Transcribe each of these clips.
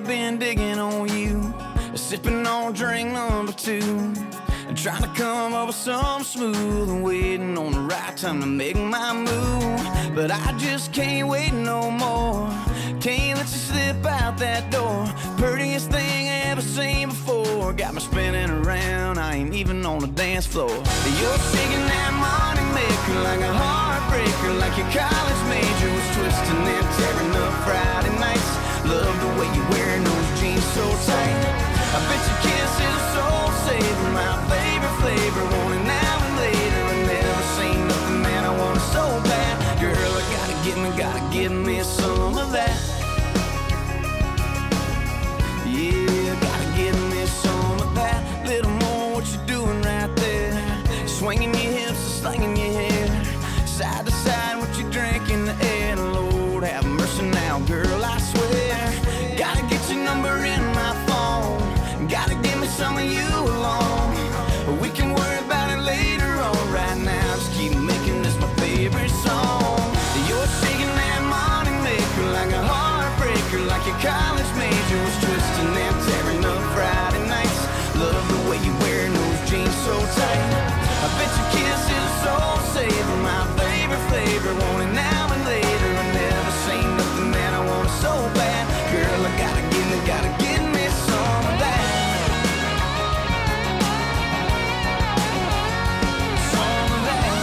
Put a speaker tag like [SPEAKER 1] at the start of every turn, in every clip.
[SPEAKER 1] I've been digging on you, sipping on drink number 2, and trying to come up with something smooth, and waiting on the right time to make my move. But I just can't wait no more. Can't let you slip out that door. Prettiest thing I ever seen before. Got me spinning around, I ain't even on the dance floor. You're shaking that money maker like a heartbreaker, like your college major was twisting and tearing up Friday nights. Love the way you're wearing those jeans so tight. I bet your kiss is a soul saver, my favorite flavor. Want it now and later. I never seen nothing that I want so bad. Girl, I gotta give me some of that. Yeah, gotta give me some of that. Little more what you doing right there. Swinging your hips and slinging your hair. Side to side, what you drink in the air. Lord have mercy now, girl, I swear. Gotta get your number in my phone. Gotta give me some of you alone. We can worry about it later on. Right now, just keep making this my favorite song. You're shaking that money maker like a heartbreaker, like your college major was twisting and tearing up Friday nights. Love the way you're wearing those jeans so tight. I bet your kiss is a soul saver, my favorite flavor. Want it now and later. I never seen nothing that I want so bad. Girl, I gotta give me some of that. Some of that.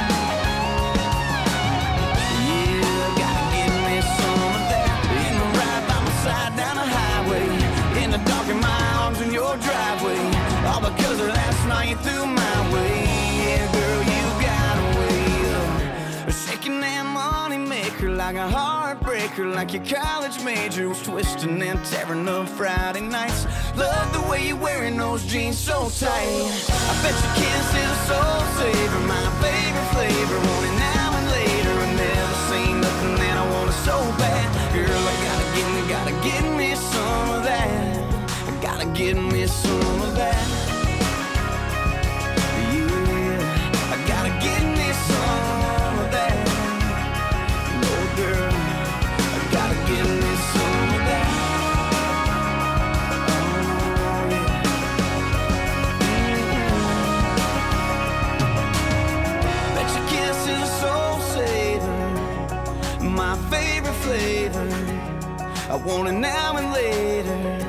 [SPEAKER 1] Yeah, gotta give me some of that. In the ride by my side down the highway, in the dark in my arms in your driveway. All because of last night you threw my way. Yeah, girl, you got a way of shaking that money maker like a heartbreaker, like your college major was twisting and tearing up Friday nights. Love the way you're wearing those jeans so tight. I bet your kiss is a soul saver, my favorite flavor. Want it now and later. I never seen nothing that I want so bad. Girl, I gotta give me some of that. I gotta give me some of that. Yeah, I gotta give me some of that. No, girl, I gotta give me some of that. Oh, yeah. Bet your kiss is a soul saver, my favorite flavor. I want it now and later.